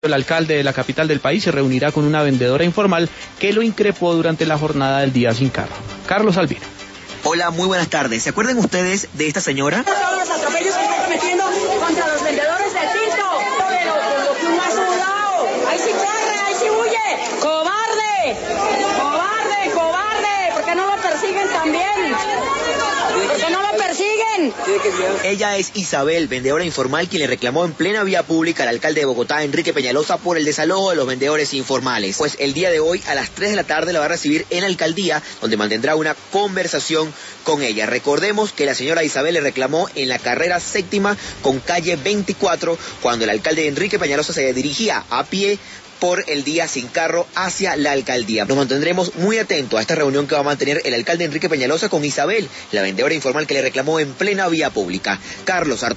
El alcalde de la capital del país se reunirá con una vendedora informal que lo increpó durante la jornada del Día Sin Carro. Carlos Alvira. Hola, muy buenas tardes. ¿Se acuerdan ustedes de esta señora? Todos los atropellos que están cometiendo contra los vendedores del tinto. Pero con lo que uno ha sudado. Ahí sí corre, ahí sí huye. ¡Cobarde! ¡Cobarde, cobarde! ¿Por qué no lo persiguen también? ¿Por qué no lo persiguen? Ella es Isabel, vendedora informal, quien le reclamó en plena vía pública al alcalde de Bogotá, Enrique Peñalosa, por el desalojo de los vendedores informales. Pues el día de hoy, a las 3 de la tarde, la va a recibir en la alcaldía, donde mantendrá una conversación con ella. Recordemos que la señora Isabel le reclamó en la carrera séptima con calle 24, cuando el alcalde Enrique Peñalosa se dirigía a pie por el Día Sin Carro hacia la alcaldía. Nos mantendremos muy atentos a esta reunión que va a mantener el alcalde Enrique Peñalosa con Isabel, la vendedora informal que le reclamó en plena vía pública. Carlos